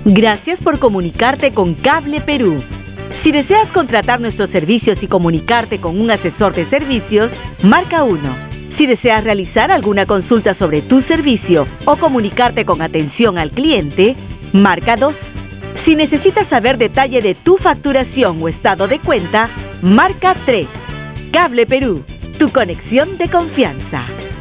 Gracias por comunicarte con Cable Perú. Si deseas contratar nuestros servicios y comunicarte con un asesor de servicios, marca 1. Si deseas realizar alguna consulta sobre tu servicio o comunicarte con atención al cliente, marca 2. Si necesitas saber detalle de tu facturación o estado de cuenta, marca 3. Cable Perú, tu conexión de confianza.